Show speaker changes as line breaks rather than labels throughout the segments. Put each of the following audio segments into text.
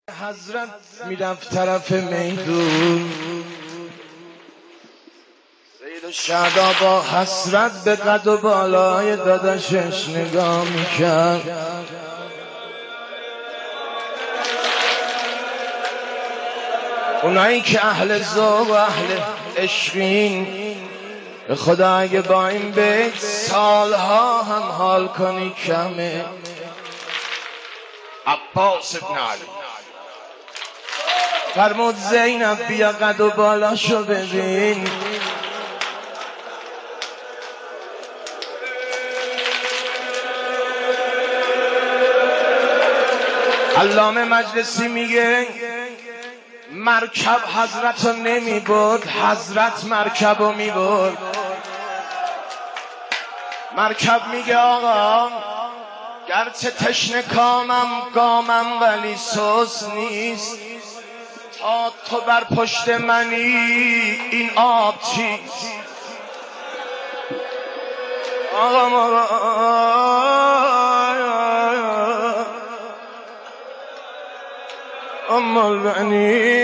حضرت میرفت طرف میدون، سید الشهدا با حسرت به قد و بالای داداشش نگاه میکرد. اونایی که اهل ذوق و اهل عشقین، به خدا اگه با این بیت سالها هم حال کنی کمه. عباس ابن علی فرمود زینب بیا قد و بالاشو ببین. علامه مجلسی میگه مرکب حضرت رو نمی برد، حضرت مرکب رو می برد. مرکب میگه آقا گرچه تشنه کامم گامم ولی سوس نیست، تا تو بر پشت منی این آب چیست. آقا البنی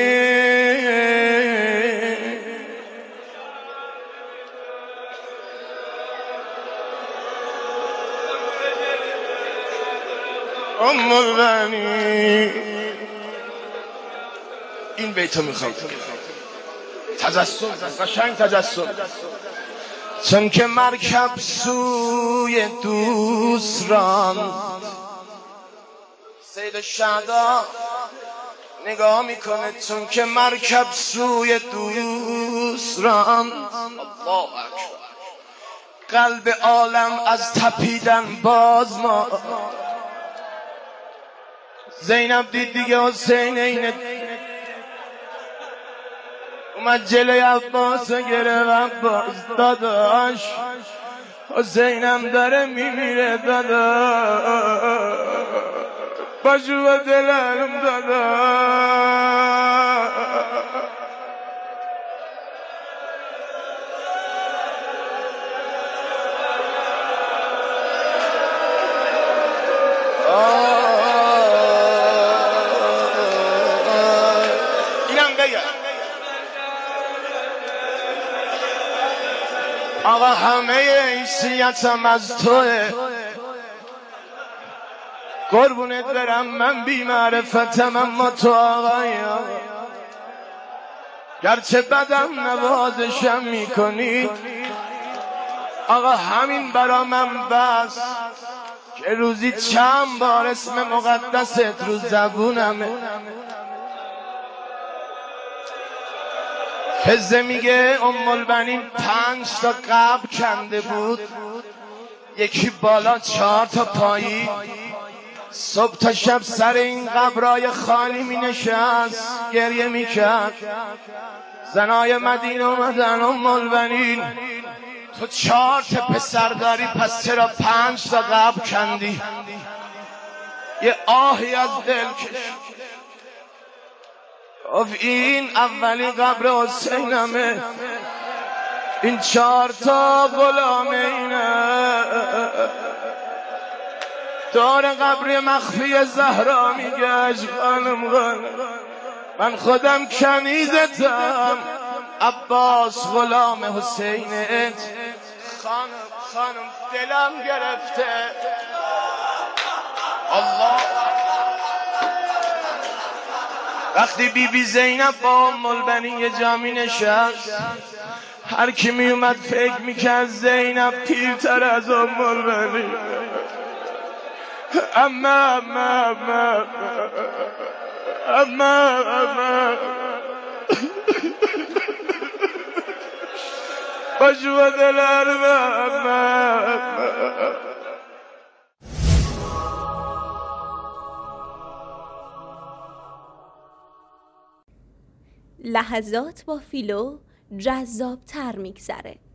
البنی. این بیتو میخوام تجسم، قشنگ تجسم. چون که مرکب سوی دوست راند، سید الشهدا نگاه میکنه، چون که مرکب سوی دوست راند، الله اکبر، قلب عالم از تپیدن باز ما. زینب دید دیگه حسین اینه، اومد جلوی عباس گرفت. عباس داداش حسینم داره میمیره داداش، باشو و دلم داداش. اینم بگم آقا همه حیثیتم از توه، قربونت برم من بی معرفتم اما تو آقایی. گرچه بدم نوازشم میکنی آقا، همین برا من بس که روزی چند بار اسم مقدست رو زبونمه. فزه میگه ام البنین 5 تا قبر کنده بود، یکی بالا 4 تا پایین. صبح تا شب سر این قبرای خالی می نشست گریه می کرد. زنای مدینه اومدن ام البنین تو 4 تا پسر داری پس چرا 5 تا قبر کندی؟ یه آهی از دل کشید، گفت این اولی قبر حسینمه، این 4 تا غلام اینه. دور قبر مخفی زهرا میگشت خانم من خودم کنیزتم، عباس غلام حسینت. خانم دلم گرفته. الله. وقتی بی زینب با ام البنین یه جا می نشست، هر کی می اومد فکر میکرد زینب پیرتر از ام البنین. اما باشو دلارم.
لحظات با فیلو جذاب تر میگذره.